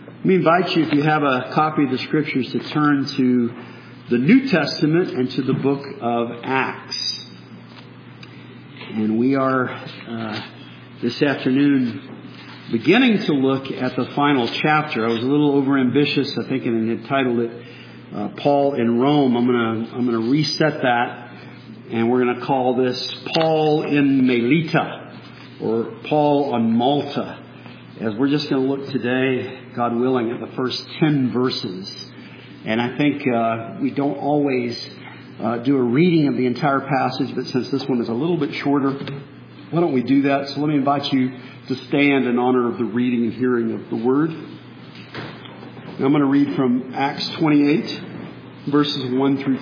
Let me invite you, if you have a copy of the Scriptures, to turn to the New Testament and to the book of Acts. And we are this afternoon beginning to look at the final chapter. I was a little overambitious, I think, and entitled it Paul in Rome. I'm going to reset that, and we're going to call this Paul in Melita, or Paul on Malta, as we're just going to look today, God willing, at the first 10 verses. And I think we don't always do a reading of the entire passage, but since this one is a little bit shorter, why don't we do that? So let me invite you to stand in honor of the reading and hearing of the Word. Now I'm going to read from Acts 28, verses 1 through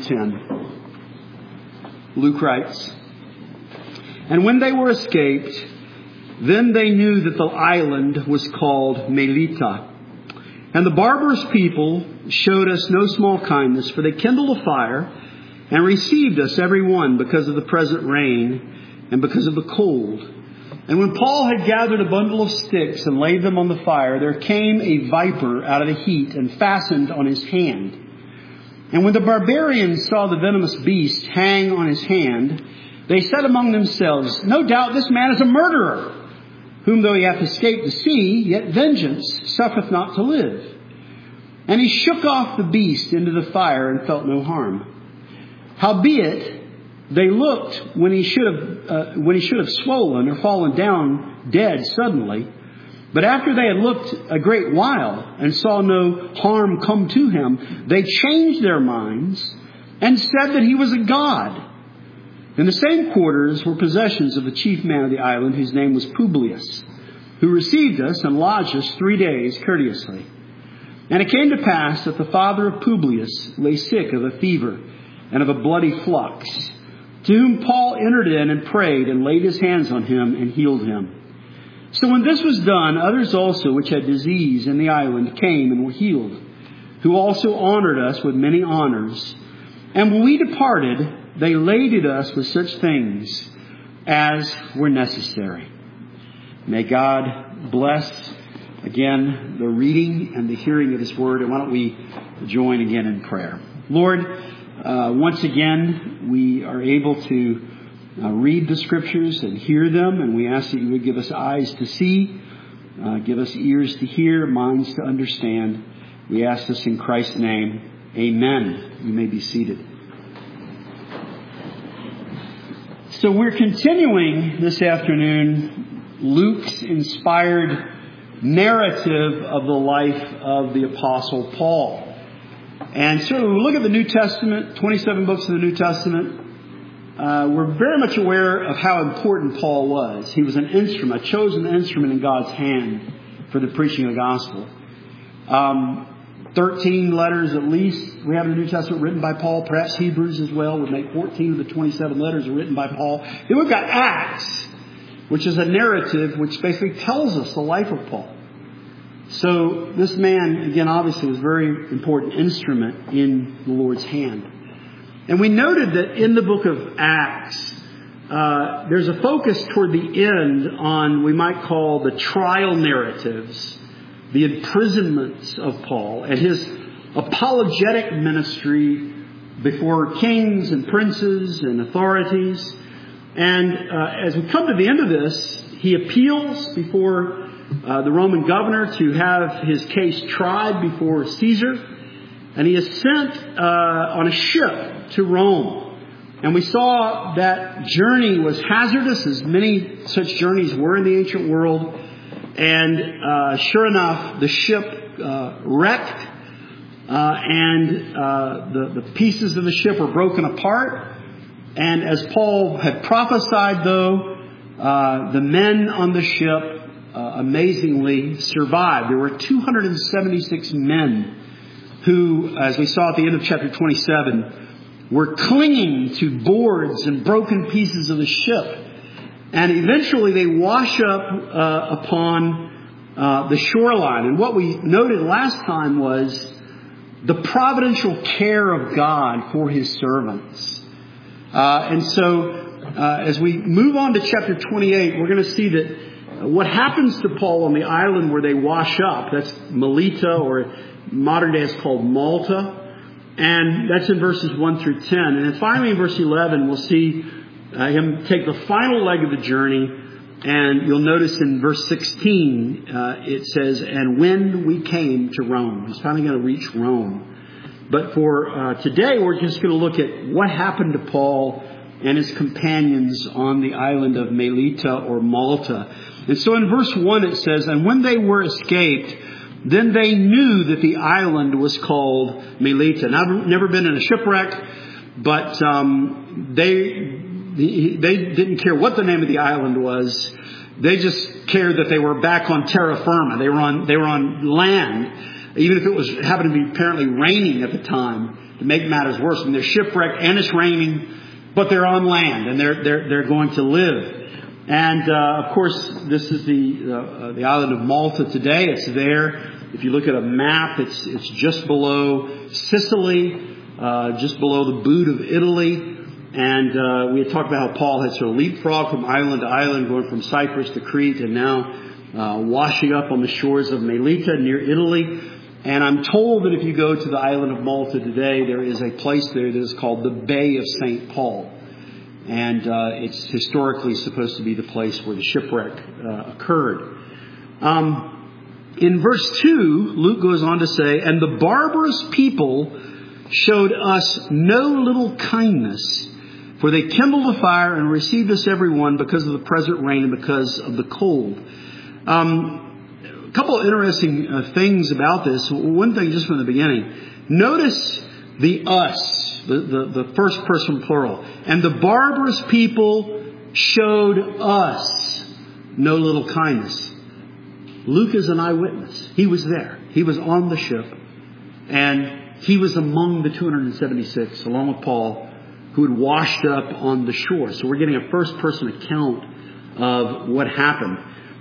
10. Luke writes, "And when they were escaped, then they knew that the island was called Melita. And the barbarous people showed us no small kindness, for they kindled a fire and received us every one because of the present rain and because of the cold. And when Paul had gathered a bundle of sticks and laid them on the fire, there came a viper out of the heat and fastened on his hand. And when the barbarians saw the venomous beast hang on his hand, they said among themselves, 'No doubt this man is a murderer, whom though he hath escaped the sea, yet vengeance suffereth not to live.' And he shook off the beast into the fire and felt no harm. Howbeit, they looked when he should have swollen or fallen down dead suddenly. But after they had looked a great while and saw no harm come to him, they changed their minds and said that he was a god. In the same quarters were possessions of the chief man of the island, whose name was Publius, who received us and lodged us 3 days courteously. And it came to pass that the father of Publius lay sick of a fever and of a bloody flux, to whom Paul entered in and prayed and laid his hands on him and healed him. So when this was done, others also which had disease in the island came and were healed, who also honored us with many honors. And when we departed, they laded us with such things as were necessary." May God bless again the reading and the hearing of His Word. And why don't we join again in prayer. Lord, once again, we are able to read the Scriptures and hear them. And we ask that you would give us eyes to see, give us ears to hear, minds to understand. We ask this in Christ's name. Amen. You may be seated. So we're continuing this afternoon Luke's inspired narrative of the life of the Apostle Paul. And so when we look at the New Testament, 27 books of the New Testament, we're very much aware of how important Paul was. He was an instrument, a chosen instrument in God's hand for the preaching of the gospel. 13 letters at least we have in the New Testament written by Paul. Perhaps Hebrews as well would make 14 of the 27 letters are written by Paul. Then we've got Acts, which is a narrative which basically tells us the life of Paul. So this man, again, obviously was a very important instrument in the Lord's hand. And we noted that in the book of Acts, there's a focus toward the end on, we might call, the trial narratives, the imprisonments of Paul, and his apologetic ministry before kings and princes and authorities. And as we come to the end of this, he appeals before the Roman governor to have his case tried before Caesar. And he is sent on a ship to Rome. And we saw that journey was hazardous, as many such journeys were in the ancient world. And sure enough, the ship wrecked, and the pieces of the ship were broken apart. And as Paul had prophesied, though, the men on the ship amazingly survived. There were 276 men who, as we saw at the end of chapter 27, were clinging to boards and broken pieces of the ship. And eventually they wash up upon the shoreline. And what we noted last time was the providential care of God for His servants. And so as we move on to chapter 28, we're going to see that what happens to Paul on the island where they wash up. That's Melita, or modern day it's called Malta. And that's in verses 1 through 10. And then finally in verse 11, we'll see him take the final leg of the journey. And you'll notice in verse 16, it says, and when we came to Rome. He's finally going to reach Rome. But for today, we're just going to look at what happened to Paul and his companions on the island of Melita or Malta. And so in verse 1 it says, and when they were escaped, then they knew that the island was called Melita. Now, I've never been in a shipwreck, but they didn't care what the name of the island was. They just cared that they were back on terra firma. They were on land, even if it was happened to be apparently raining at the time. To make matters worse, and they're shipwrecked and it's raining, but they're on land and they're going to live. And of course, this is the island of Malta today. It's there. If you look at a map, it's just below Sicily, just below the boot of Italy. And we had talked about how Paul had sort of leapfrogged from island to island, going from Cyprus to Crete, and now washing up on the shores of Melita near Italy. And I'm told that if you go to the island of Malta today, there is a place there that is called the Bay of St. Paul. And it's historically supposed to be the place where the shipwreck occurred. In verse 2, Luke goes on to say, and the barbarous people showed us no little kindness, for they kindled a fire and received us everyone because of the present rain and because of the cold. A couple of interesting things about this. One thing just from the beginning. Notice the us, the first person plural. And the barbarous people showed us no little kindness. Luke is an eyewitness. He was there. He was on the ship. And he was among the 276, along with Paul, who had washed up on the shore. So we're getting a first-person account of what happened.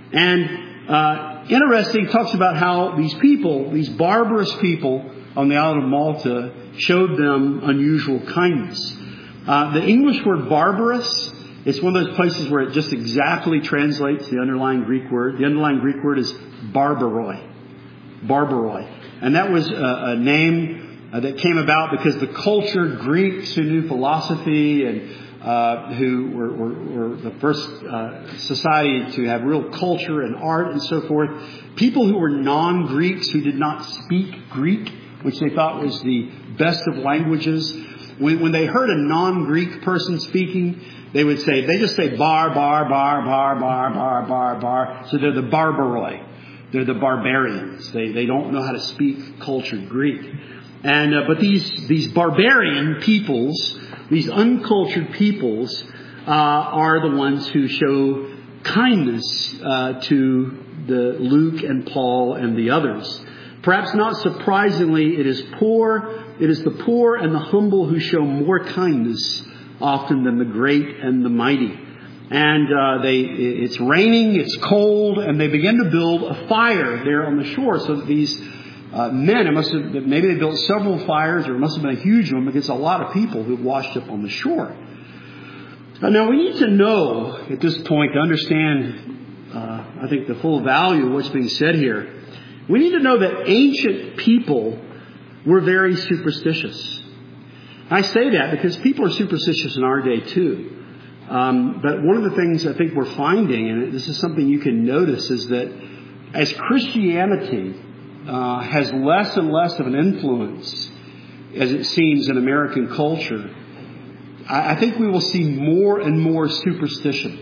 And interesting, talks about how these people, these barbarous people on the island of Malta, showed them unusual kindness. The English word barbarous, it's one of those places where it just exactly translates the underlying Greek word. The underlying Greek word is barbaroi. Barbaroi. And that was a name that came about because the cultured Greeks who knew philosophy and who were the first society to have real culture and art and so forth, people who were non-Greeks, who did not speak Greek, which they thought was the best of languages, when they heard a non-Greek person speaking, they just say bar, bar, bar, bar, bar, bar, bar, bar. So they're the barbaroi. They're the barbarians. They don't know how to speak cultured Greek. And but these barbarian peoples, these uncultured peoples, are the ones who show kindness to the Luke and Paul and the others. Perhaps not surprisingly, it is the poor and the humble who show more kindness often than the great and the mighty. And it's raining, it's cold, and they begin to build a fire there on the shore. So that these men, maybe they built several fires, or it must have been a huge one, because a lot of people who washed up on the shore. Now we need to know at this point to understand, I think, the full value of what's being said here. We need to know that ancient people were very superstitious. I say that because people are superstitious in our day too. But one of the things I think we're finding, and this is something you can notice, is that as Christianity has less and less of an influence, as it seems, in American culture, I think we will see more and more superstition.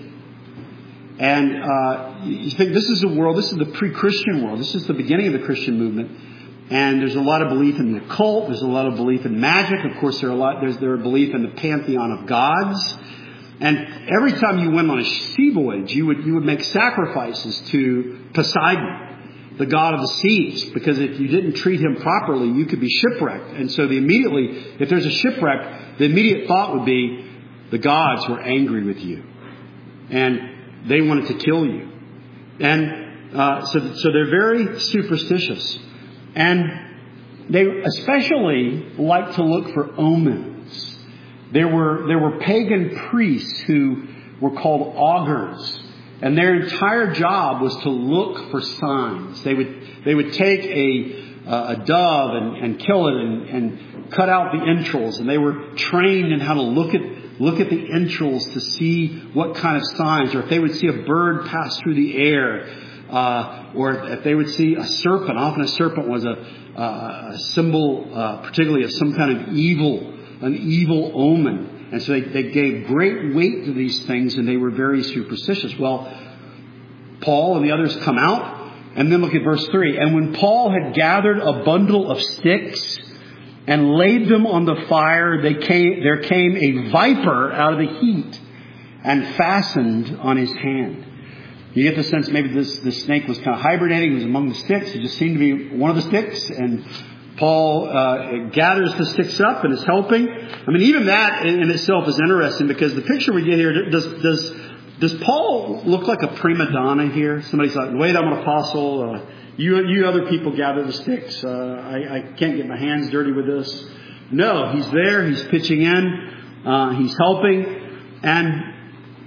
And you think this is the pre-Christian world. This is the beginning of the Christian movement. And there's a lot of belief in the occult. There's a lot of belief in magic. Of course, there's a belief in the pantheon of gods. And every time you went on a sea voyage, you would make sacrifices to Poseidon, the god of the seas, because if you didn't treat him properly, you could be shipwrecked. And so if there's a shipwreck, the immediate thought would be the gods were angry with you, and they wanted to kill you. And so they're very superstitious, and they especially like to look for omens. There were pagan priests who were called augurs, And their entire job was to look for signs. They would take a dove and kill it and cut out the entrails. And they were trained in how to look at the entrails to see what kind of signs, or if they would see a bird pass through the air, or if they would see a serpent. Often a serpent was a symbol, particularly of some kind of an evil omen. And so they gave great weight to these things, and they were very superstitious. Well, Paul and the others come out, and then look at verse 3. And when Paul had gathered a bundle of sticks and laid them on the fire, there came a viper out of the heat and fastened on his hand. You get the sense maybe this snake was kind of hibernating. It was among the sticks. It just seemed to be one of the sticks. And Paul gathers the sticks up and is helping. I mean, even that in itself is interesting, because the picture we get here, does Paul look like a prima donna here? Somebody's like, wait, I'm an apostle. You other people gather the sticks. I can't get my hands dirty with this. No, he's there. He's pitching in. He's helping. And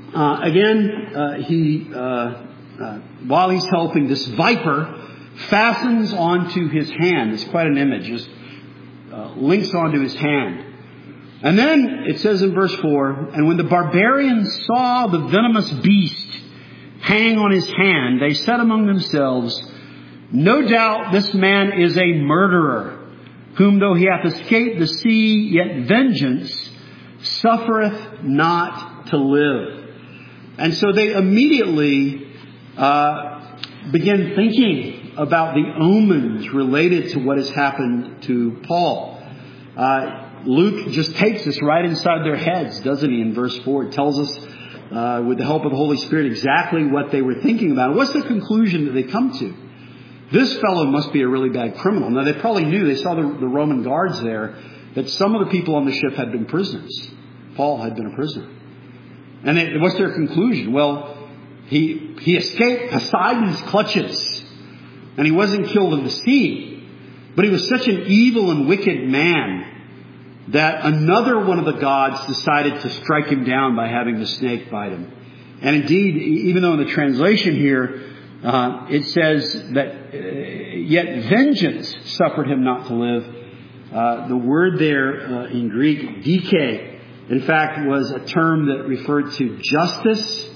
while he's helping, this viper fastens onto his hand. It's quite an image. Just links onto his hand. And then it says in verse 4, and when the barbarians saw the venomous beast hang on his hand, they said among themselves, no doubt this man is a murderer, whom though he hath escaped the sea, yet vengeance suffereth not to live. And so they immediately begin thinking about the omens related to what has happened to Paul. Luke just takes us right inside their heads, doesn't he? In verse 4, it tells us, with the help of the Holy Spirit, exactly what they were thinking about. What's the conclusion that they come to? This fellow must be a really bad criminal. Now, they probably knew, they saw the Roman guards there, that some of the people on the ship had been prisoners. Paul had been a prisoner. And what's their conclusion? Well, he escaped Poseidon's clutches, and he wasn't killed in the sea. But he was such an evil and wicked man that another one of the gods decided to strike him down by having the snake bite him. And indeed, even though in the translation here, it says that yet vengeance suffered him not to live. The word there in Greek, dike, in fact, was a term that referred to justice,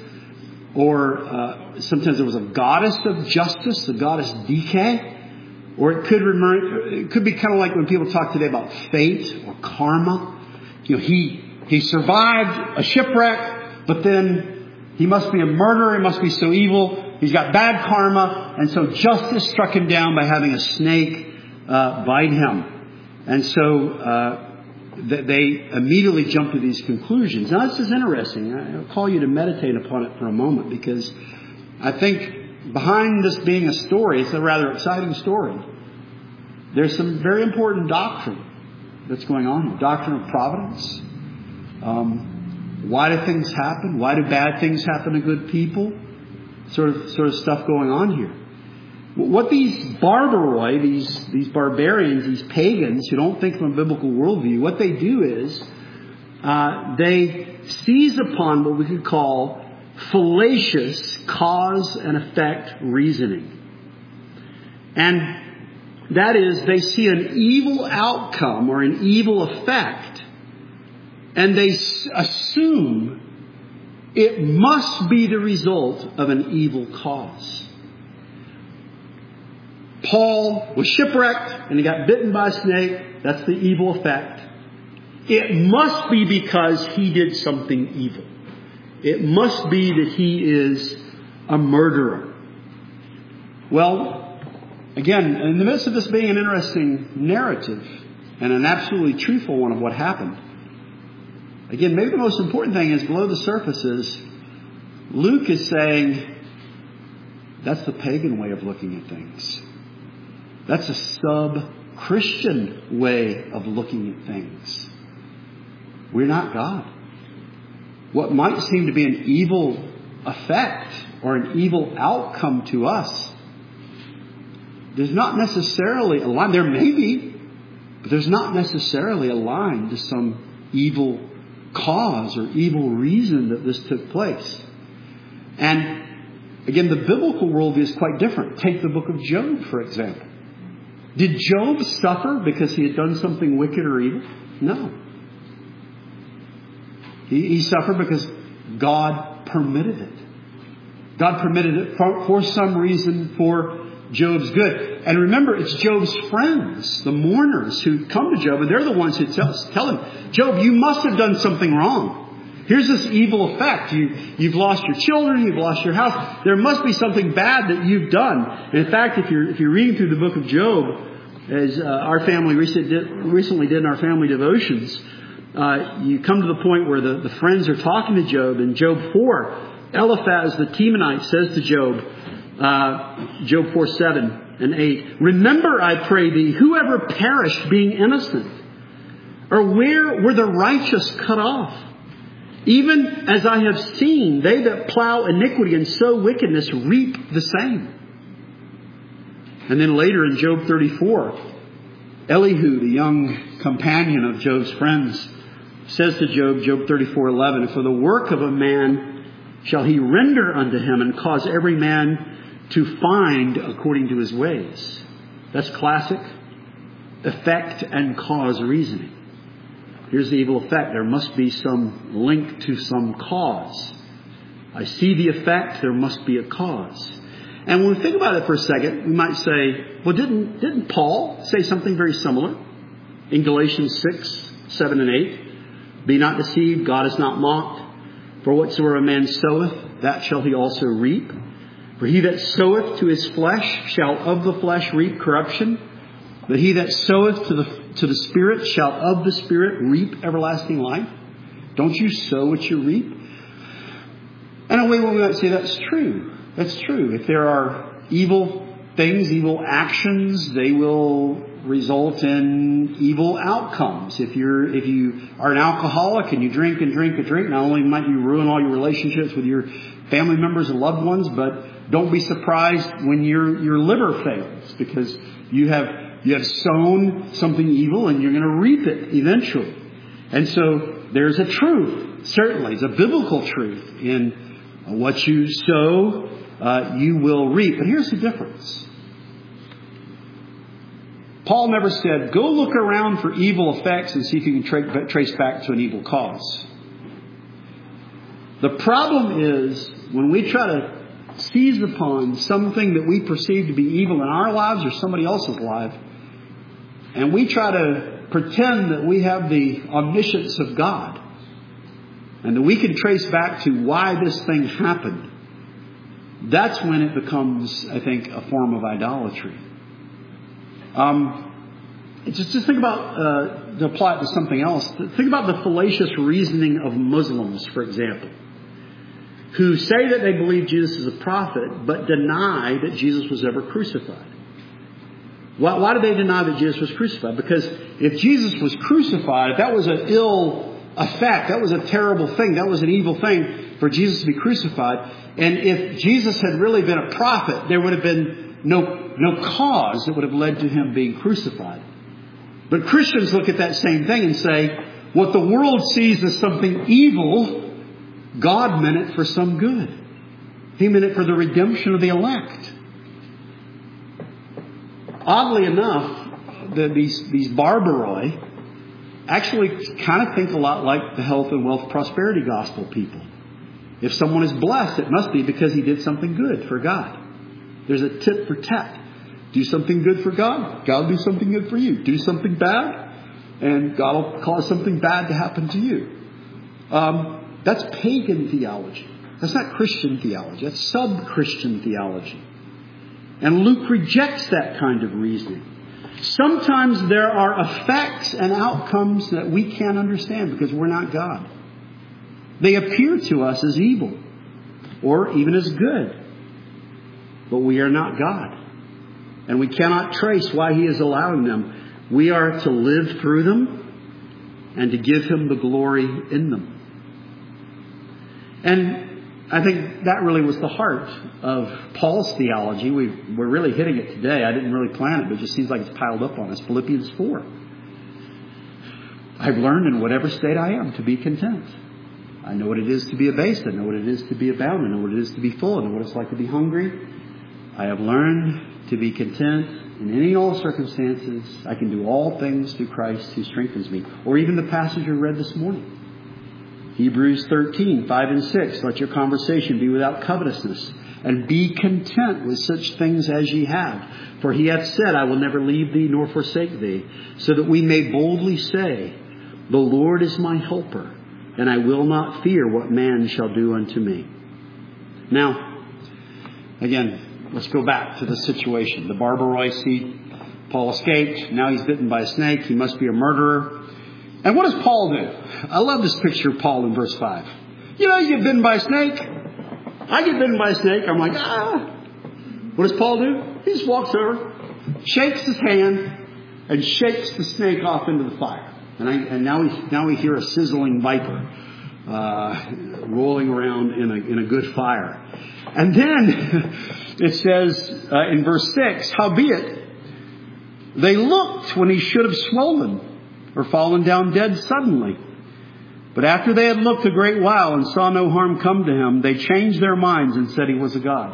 or sometimes there was a goddess of justice, the goddess Dike. Or it could be kind of like when people talk today about fate or karma. You know, he survived a shipwreck, but then he must be a murderer. He must be so evil. He's got bad karma, and so justice struck him down by having a snake bite him. And so they immediately jump to these conclusions. Now, this is interesting. I'll call you to meditate upon it for a moment, because I think behind this being a story, it's a rather exciting story. There's some very important doctrine that's going on here. Doctrine of providence. Why do things happen? Why do bad things happen to good people? Sort of stuff going on here. What these barbaroi, these barbarians, these pagans who don't think from a biblical worldview, what they do is they seize upon what we could call fallacious cause and effect reasoning. And that is, they see an evil outcome or an evil effect, and they assume it must be the result of an evil cause. Paul was shipwrecked and he got bitten by a snake. That's the evil effect. It must be because he did something evil. It must be that he is a murderer. Well, again, in the midst of this being an interesting narrative and an absolutely truthful one of what happened, again, maybe the most important thing is below the surface is Luke is saying that's the pagan way of looking at things. That's a sub-Christian way of looking at things. We're not God. What might seem to be an evil effect or an evil outcome to us, there's not necessarily a line. There may be, but there's not necessarily a line to some evil cause or evil reason that this took place. And Again, the biblical worldview is quite different. Take the book of Job, for example. Did Job suffer because he had done something wicked or evil? No. He suffered because God permitted it. God permitted it for some reason for Job's good. And remember, it's Job's friends, the mourners, who come to Job, and they're the ones who tell him, Job, you must have done something wrong. Here's this evil effect. You've lost your children. You've lost your house. There must be something bad that you've done. And in fact, if you're reading through the book of Job, as our family recently did in our family devotions, you come to the point where the friends are talking to Job. In Job 4, Eliphaz the Temanite says to Job, Job 4:7 and 8, remember, I pray thee, whoever perished being innocent, or where were the righteous cut off? Even as I have seen, they that plow iniquity and sow wickedness reap the same. And then later in Job 34, Elihu, the young companion of Job's friends, says to Job, Job 34:11, for the work of a man shall he render unto him, and cause every man to find according to his ways. That's classic effect and cause reasoning. Here's the evil effect. There must be some link to some cause. I see the effect. There must be a cause. And when we think about it for a second, we might say, well, didn't Paul say something very similar in Galatians 6:7 and 8? Be not deceived, God is not mocked. For whatsoever a man soweth, that shall he also reap. For he that soweth to his flesh shall of the flesh reap corruption. But he that soweth to the Spirit shall of the Spirit reap everlasting life. Don't you sow what you reap? And a way we might say that's true. That's true. If there are evil things, evil actions, they will result in evil outcomes. If you are an alcoholic and you drink and drink and drink, not only might you ruin all your relationships with your family members and loved ones, but don't be surprised when your liver fails, because you have sown something evil and you're going to reap it eventually. And so there's a truth, certainly. It's a biblical truth in what you sow, you will reap. But here's the difference. Paul never said, go look around for evil effects and see if you can trace back to an evil cause. The problem is when we try to seize upon something that we perceive to be evil in our lives or somebody else's life, and we try to pretend that we have the omniscience of God and that we can trace back to why this thing happened, that's when it becomes, I think, a form of idolatry. Just think about, to apply it to something else, think about the fallacious reasoning of Muslims, for example, who say that they believe Jesus is a prophet, but deny that Jesus was ever crucified. Why do they deny that Jesus was crucified? Because if Jesus was crucified, if that was an ill effect, that was a terrible thing, that was an evil thing for Jesus to be crucified, and if Jesus had really been a prophet, there would have been no cause that would have led to him being crucified. But Christians look at that same thing and say, what the world sees as something evil, God meant it for some good. He meant it for the redemption of the elect. Oddly enough, these barbaroi actually kind of think a lot like the health and wealth prosperity gospel people. If someone is blessed, it must be because he did something good for God. There's a tit for tat. Do something good for God, God will do something good for you. Do something bad, and God will cause something bad to happen to you. That's pagan theology. That's not Christian theology. That's sub-Christian theology. And Luke rejects that kind of reasoning. Sometimes there are effects and outcomes that we can't understand because we're not God. They appear to us as evil or even as good. But we are not God. And we cannot trace why He is allowing them. We are to live through them and to give Him the glory in them. And I think that really was the heart of Paul's theology. We're really hitting it today. I didn't really plan it, but it just seems like it's piled up on us. Philippians 4. I've learned in whatever state I am to be content. I know what it is to be abased. I know what it is to be abound. I know what it is to be full. I know what it's like to be hungry. I have learned to be content in any and all circumstances. I can do all things through Christ who strengthens me. Or even the passage we read this morning. Hebrews 13, 5 and 6. Let your conversation be without covetousness, and be content with such things as ye have. For he hath said, I will never leave thee nor forsake thee, so that we may boldly say, the Lord is my helper, and I will not fear what man shall do unto me. Now, again, let's go back to the situation. The Barber Royce, Paul escaped. Now he's bitten by a snake. He must be a murderer. And what does Paul do? I love this picture of Paul in verse 5. You know, you get bitten by a snake. I get bitten by a snake. I'm like, What does Paul do? He just walks over, shakes his hand, and shakes the snake off into the fire. And now we hear a sizzling viper rolling around in a good fire. And then it says in verse 6, howbeit they looked when he should have swollen or fallen down dead suddenly. But after they had looked a great while and saw no harm come to him, they changed their minds and said he was a god.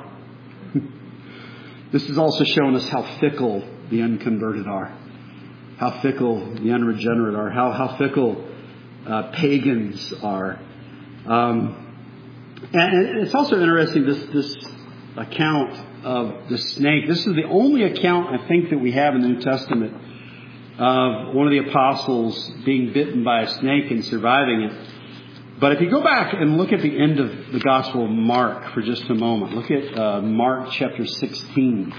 This is also showing us how fickle the unconverted are. How fickle the unregenerate are. How fickle pagans are. And it's also interesting, this account of the snake. This is the only account, I think, that we have in the New Testament of one of the apostles being bitten by a snake and surviving it. But if you go back and look at the end of the Gospel of Mark for just a moment. Look at Mark chapter 16.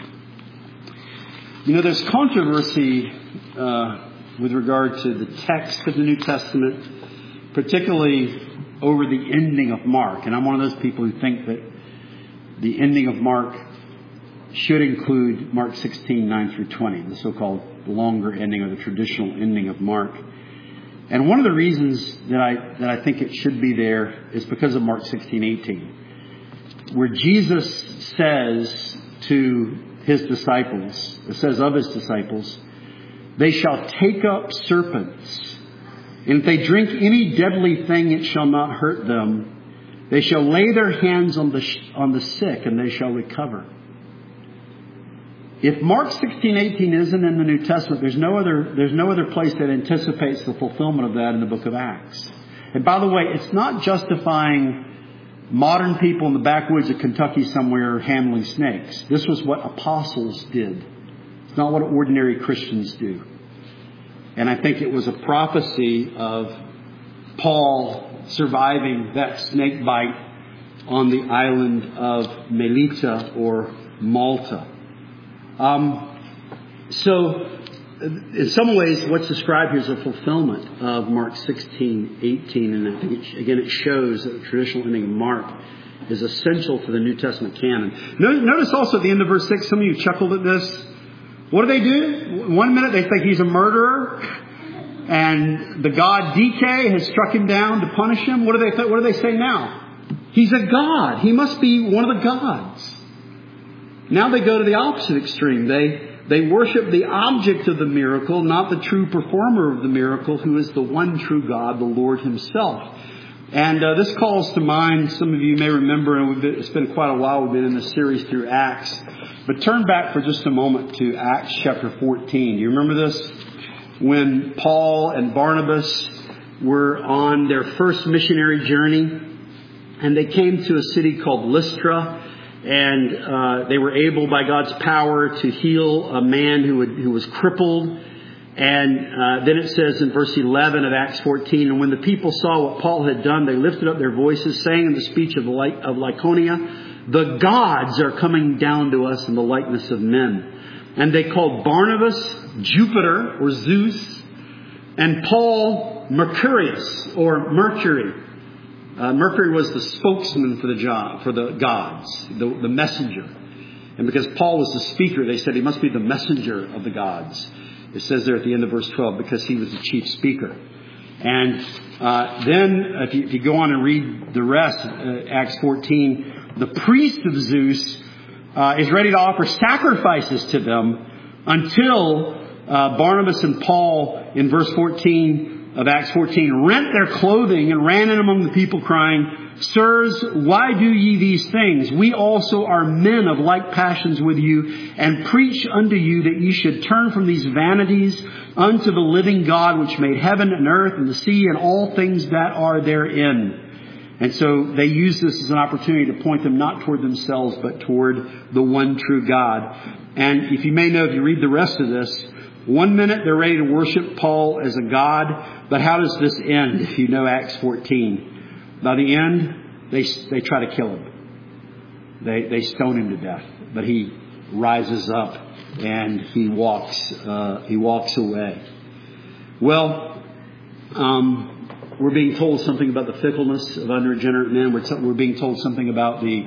You know, there's controversy with regard to the text of the New Testament, particularly over the ending of Mark. And I'm one of those people who think that the ending of Mark should include Mark 16, 9 through 20, the so-called longer ending or the traditional ending of Mark. And one of the reasons that I think it should be there is because of Mark 16, 18, where Jesus says to his disciples, it says of his disciples, they shall take up serpents, and if they drink any deadly thing, it shall not hurt them. They shall lay their hands on the sick, and they shall recover. If Mark 16:18 isn't in the New Testament, there's no other place that anticipates the fulfillment of that in the book of Acts. And by the way, it's not justifying modern people in the backwoods of Kentucky somewhere handling snakes. This was what apostles did. It's not what ordinary Christians do. And I think it was a prophecy of Paul surviving that snake bite on the island of Melita or Malta. So, in some ways, what's described here is a fulfillment of Mark 16:18, and I think, it shows that the traditional ending of Mark is essential to the New Testament canon. Notice also at the end of verse 6, some of you chuckled at this. What do? 1 minute they think he's a murderer, and the god DK has struck him down to punish him. What do they say now? He's a god. He must be one of the gods. Now they go to the opposite extreme. They worship the object of the miracle, not the true performer of the miracle, who is the one true God, the Lord himself. And this calls to mind, some of you may remember, and it's been quite a while we've been in this series through Acts. But turn back for just a moment to Acts chapter 14. You remember this? When Paul and Barnabas were on their first missionary journey, and they came to a city called Lystra. And they were able, by God's power, to heal a man who was crippled. And then it says in verse 11 of Acts 14, and when the people saw what Paul had done, they lifted up their voices, saying in the speech of Lycaonia, the gods are coming down to us in the likeness of men. And they called Barnabas Jupiter, or Zeus, and Paul Mercurius, or Mercury. Mercury was the spokesman for the gods, the messenger. And because Paul was the speaker, they said he must be the messenger of the gods. It says there at the end of verse 12, because he was the chief speaker. And then if you go on and read the rest, Acts 14, the priest of Zeus is ready to offer sacrifices to them until Barnabas and Paul in verse 14 of Acts 14, rent their clothing and ran in among the people crying, Sirs, why do ye these things? We also are men of like passions with you, and preach unto you that ye should turn from these vanities unto the living God, which made heaven and earth and the sea and all things that are therein. And so they use this as an opportunity to point them not toward themselves, but toward the one true God. And if you may know, if you read the rest of this, 1 minute they're ready to worship Paul as a god, but how does this end if you know Acts 14? By the end, they try to kill him. They stone him to death, but he rises up and he walks away. Well, we're being told something about the fickleness of unregenerate men. We're being told something about the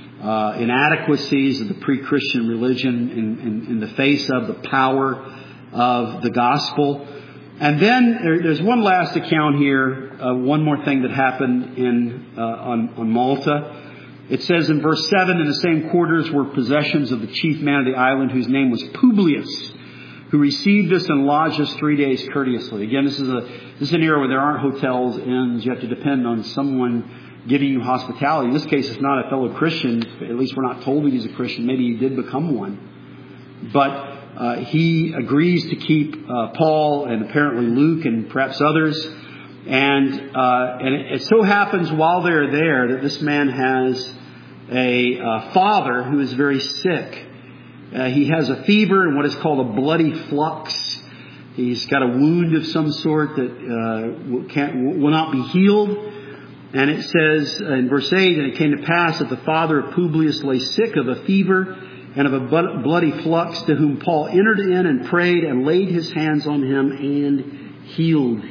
inadequacies of the pre-Christian religion in the face of the power of the gospel. And then there's one last account here, one more thing that happened on Malta. It says in verse 7, in the same quarters were possessions of the chief man of the island, whose name was Publius, who received us and lodged us 3 days courteously. Again, this is an era where there aren't hotels, inns. You have to depend on someone giving you hospitality. In this case, it's not a fellow Christian. At least we're not told that he's a Christian. Maybe he did become one. But he agrees to keep Paul and apparently Luke and perhaps others. And it so happens while they're there that this man has a father who is very sick. He has a fever and what is called a bloody flux. He's got a wound of some sort that will not be healed. And it says in verse 8, and it came to pass that the father of Publius lay sick of a fever and of a bloody flux, to whom Paul entered in and prayed and laid his hands on him and healed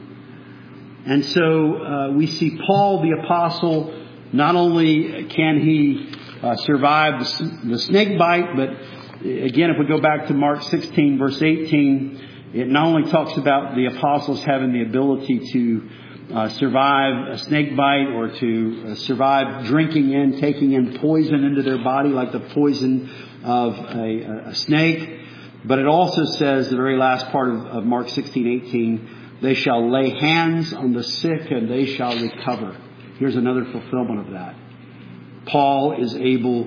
him. And so we see Paul the apostle, not only can he survive the snake bite, but again, if we go back to Mark 16, verse 18, it not only talks about the apostles having the ability to survive a snake bite or to survive taking in poison into their body like the poison of a snake. But it also says, the very last part of Mark 16:18, they shall lay hands on the sick and they shall recover. Here's another fulfillment of that. Paul is able,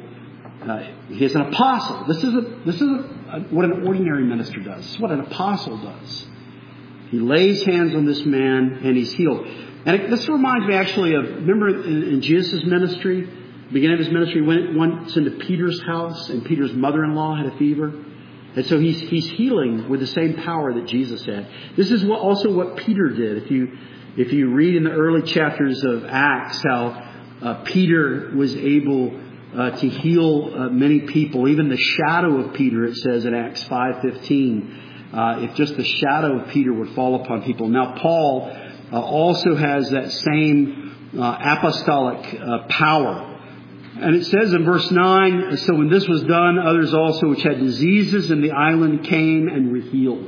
he is an apostle. This is what an ordinary minister does. This is what an apostle does. He lays hands on this man and he's healed. And this reminds me actually of, remember in Jesus' ministry, beginning of his ministry, he went once into Peter's house and Peter's mother-in-law had a fever. And so he's healing with the same power that Jesus had. This is also what Peter did. If you read in the early chapters of Acts how Peter was able to heal many people, even the shadow of Peter, it says in Acts 5:15. If just the shadow of Peter would fall upon people. Now, Paul also has that same apostolic power. And it says in verse 9, so when this was done, others also which had diseases in the island came and were healed.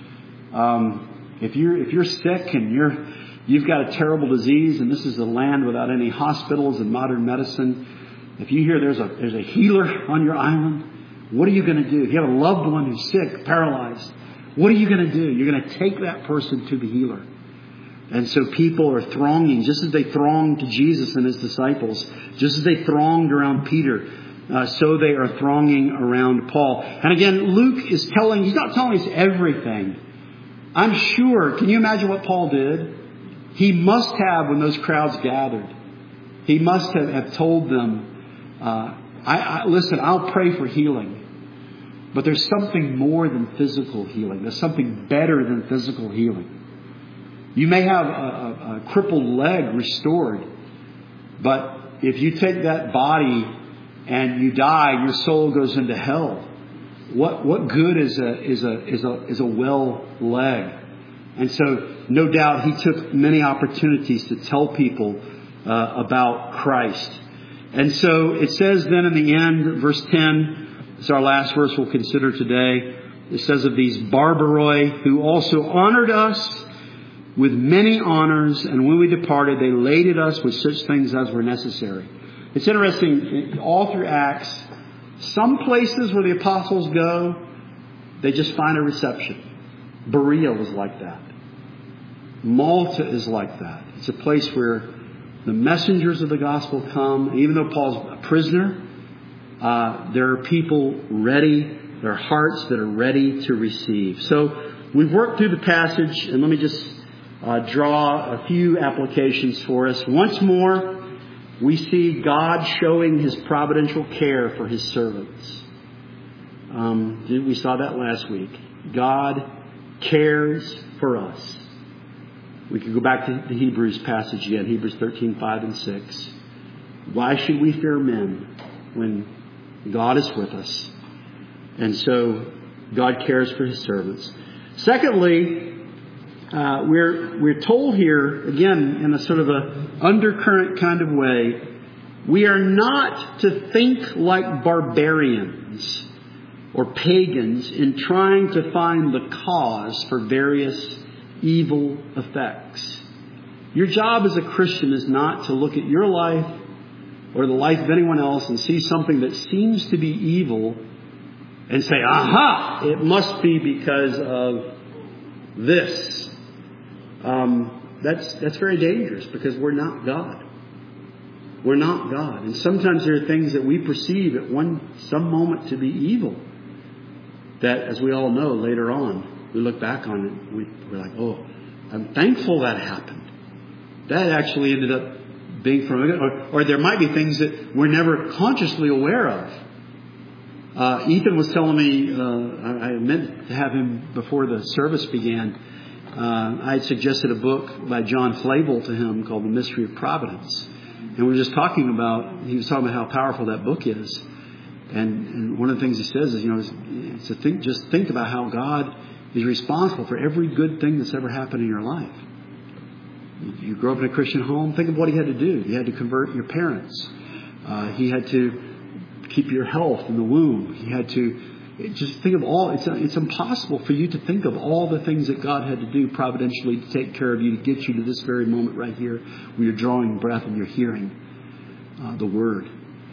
If you're sick and you've got a terrible disease, and this is a land without any hospitals and modern medicine, if you hear there's a healer on your island, what are you going to do? If you have a loved one who's sick, paralyzed, what are you going to do? You're going to take that person to the healer. And so people are thronging, just as they thronged to Jesus and his disciples, just as they thronged around Peter, so they are thronging around Paul. And again, Luke is he's not telling us everything. I'm sure, can you imagine what Paul did? He must have, when those crowds gathered, he must have told them, listen, I'll pray for healing. But there's something more than physical healing. There's something better than physical healing. You may have a crippled leg restored, but if you take that body and you die, your soul goes into hell. What good is a well leg? And so, no doubt, he took many opportunities to tell people about Christ. And so it says then in the end, verse 10, it's our last verse we'll consider today. It says of these barbaroi who also honored us with many honors, and when we departed, they laded us with such things as were necessary. It's interesting, all through Acts, some places where the apostles go, they just find a reception. Berea was like that. Malta is like that. It's a place where the messengers of the gospel come. And even though Paul's a prisoner, there are people ready, there are hearts that are ready to receive. So we've worked through the passage, and let me just draw a few applications for us. Once more, we see God showing His providential care for His servants. We saw that last week. God cares for us. We could go back to the Hebrews passage again, Hebrews 13:5 and 6. Why should we fear men when God is with us? And so God cares for His servants. Secondly, we're told here, again, in a sort of a undercurrent kind of way, we are not to think like barbarians or pagans in trying to find the cause for various evil effects. Your job as a Christian is not to look at your life or the life of anyone else and see something that seems to be evil and say, aha, it must be because of this. That's very dangerous, because we're not God. We're not God. And sometimes there are things that we perceive at some moment to be evil that, as we all know, later on, we look back on it, we're like, oh, I'm thankful that happened. That actually ended up being from God. Or there might be things that we're never consciously aware of. Ethan was telling me, I meant to have him before the service began. I had suggested a book by John Flavel to him called The Mystery of Providence. And we were just talking about, he was talking about how powerful that book is. And one of the things he says is, just think about how God is responsible for every good thing that's ever happened in your life. You grew up in a Christian home, think of what He had to do. He had to convert your parents. He had to keep your health in the womb. He had to just think of all. It's impossible for you to think of all the things that God had to do providentially to take care of you, to get you to this very moment right here where you're drawing breath and you're hearing the Word.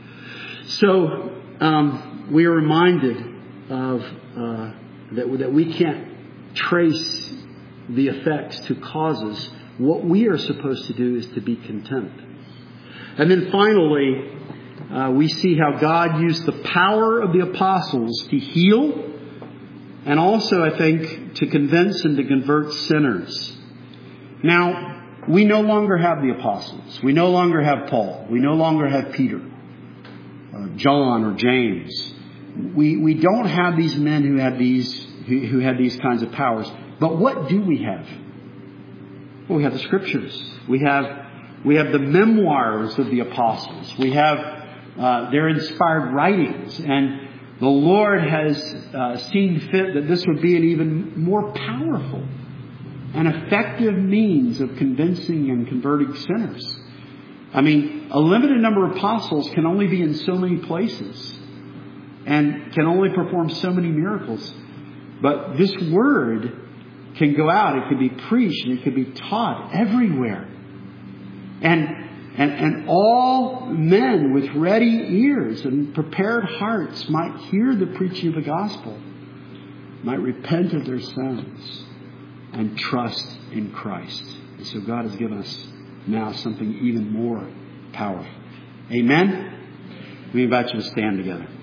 So we are reminded of that we can't trace the effects to causes. What we are supposed to do is to be content. And then finally, we see how God used the power of the apostles to heal, and also, I think, to convince and to convert sinners. Now, we no longer have the apostles. We no longer have Paul. We no longer have Peter, or John, or James. We don't have these men who had these kinds of powers. But what do we have? Well, we have the Scriptures. We have the memoirs of the apostles. We have their inspired writings. And the Lord has seen fit that this would be an even more powerful and effective means of convincing and converting sinners. I mean, a limited number of apostles can only be in so many places and can only perform so many miracles. But this Word can go out, it can be preached, and it can be taught everywhere. And all men with ready ears and prepared hearts might hear the preaching of the gospel, might repent of their sins and trust in Christ. And so God has given us now something even more powerful. Amen? We invite you to stand together.